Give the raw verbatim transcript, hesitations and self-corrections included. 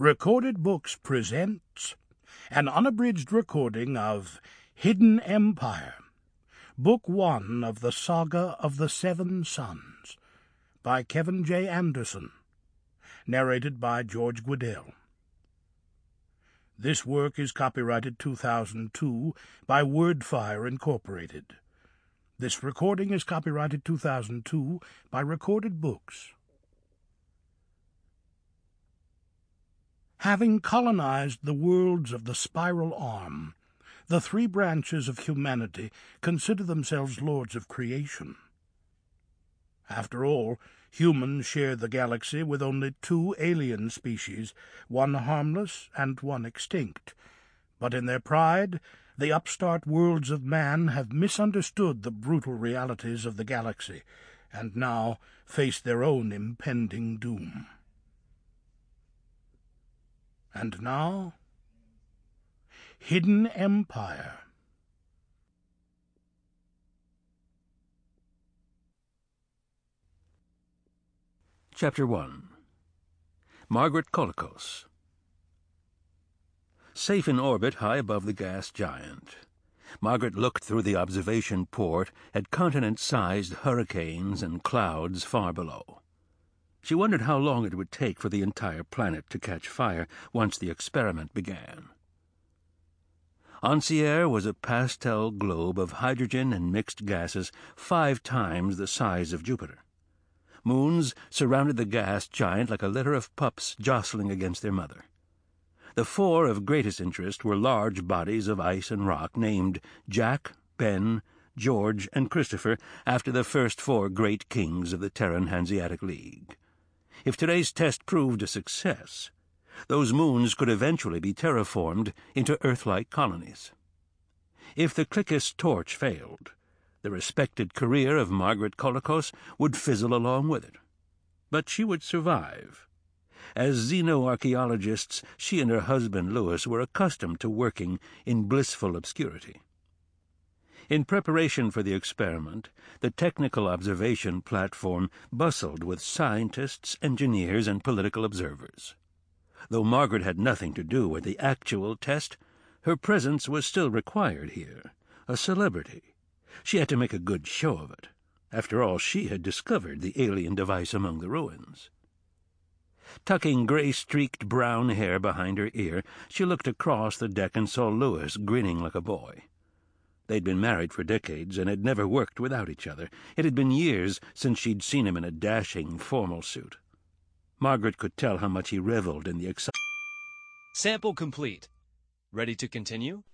Recorded Books presents an unabridged recording of Hidden Empire, Book One of the Saga of the Seven Sons, by Kevin J. Anderson, narrated by George Guidall. This work is copyrighted two thousand two by Wordfire Incorporated. This recording is copyrighted two thousand two by Recorded Books. Having colonized the worlds of the Spiral Arm, the three branches of humanity consider themselves lords of creation. After all, humans share the galaxy with only two alien species, one harmless and one extinct. But in their pride, the upstart worlds of man have misunderstood the brutal realities of the galaxy, and now face their own impending doom. And now, Hidden Empire. Chapter one. Margaret Colicos. Safe in orbit high above the gas giant, Margaret looked through the observation port at continent-sized hurricanes and clouds far below. She wondered how long it would take for the entire planet to catch fire once the experiment began. Ancière was a pastel globe of hydrogen and mixed gases five times the size of Jupiter. Moons surrounded the gas giant like a litter of pups jostling against their mother. The four of greatest interest were large bodies of ice and rock named Jack, Ben, George, and Christopher after the first four great kings of the Terran Hanseatic League. If today's test proved a success, those moons could eventually be terraformed into Earth-like colonies. If the Cliquis torch failed, the respected career of Margaret Colicos would fizzle along with it. But she would survive. As xenoarchaeologists, she and her husband Louis were accustomed to working in blissful obscurity. In preparation for the experiment, the technical observation platform bustled with scientists, engineers, and political observers. Though Margaret had nothing to do with the actual test, her presence was still required here, a celebrity. She had to make a good show of it. After all, she had discovered the alien device among the ruins. Tucking gray-streaked brown hair behind her ear, she looked across the deck and saw Louis grinning like a boy. They'd been married for decades and had never worked without each other. It had been years since she'd seen him in a dashing formal suit. Margaret could tell how much he reveled in the excitement. Sample complete. Ready to continue?